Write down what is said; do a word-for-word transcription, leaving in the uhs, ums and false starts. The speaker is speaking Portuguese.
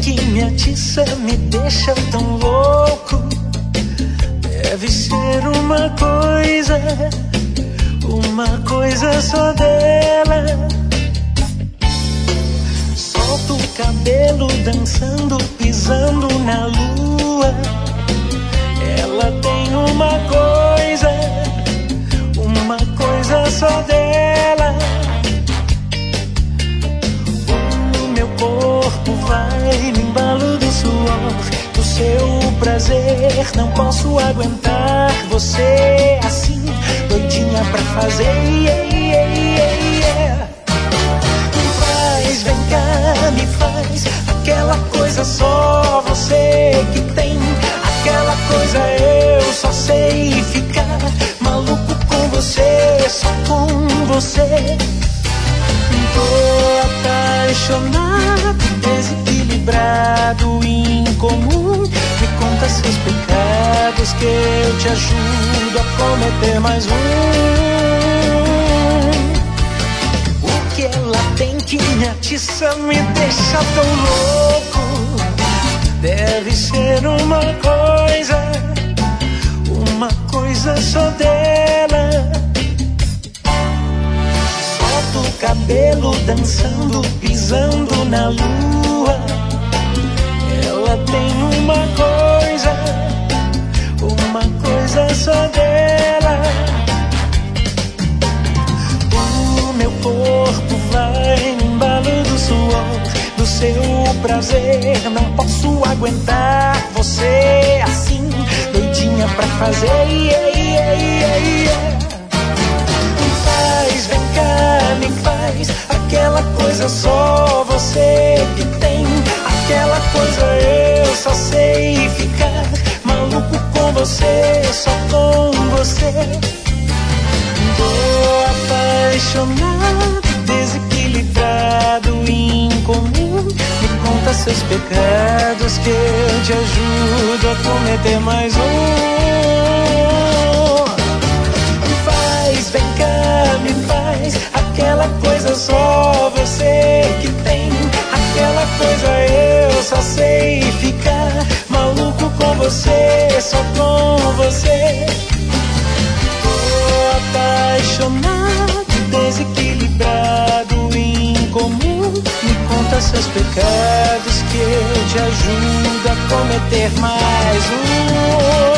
que me atiça, me deixa tão louco. Deve ser uma coisa, uma coisa só dela. Solto o cabelo dançando, pisando na lua. Ela tem uma coisa, uma coisa só dela. O meu corpo vai no embalo do suor, do seu prazer. Não posso aguentar você assim, doidinha pra fazer. Yeah, yeah, yeah, yeah. Faz, vem cá, me faz aquela coisa só você que tem. Aquela coisa eu só sei ficar maluco com você, só com você. Tô apaixonado, desequilibrado, incomum. Me conta seus pecados que eu te ajudo a cometer mais um. O que ela tem que me atiça, me deixa tão louco. Deve ser uma coisa, uma coisa só dela. Solto o cabelo dançando, pisando na lua. Ela tem uma coisa, uma coisa só dela. O meu corpo vai no embalo do suor, do seu prazer. Não posso aguentar você assim, doidinha pra fazer. Yeah, yeah, yeah, yeah. Faz, vem cá, me faz aquela coisa só você que tem. Aquela coisa eu só sei ficar maluco com você, só com você. Tô apaixonado, desequilibrado, incomum. Me conta seus pecados que eu te ajudo a cometer mais um. Faz, vem cá, me faz aquela coisa só você que tem. Aquela coisa eu só sei ficar maluco com você, só com você. Tô apaixonado, desequilibrado, incomum. Me conta seus pecados que eu te ajudo a cometer mais um.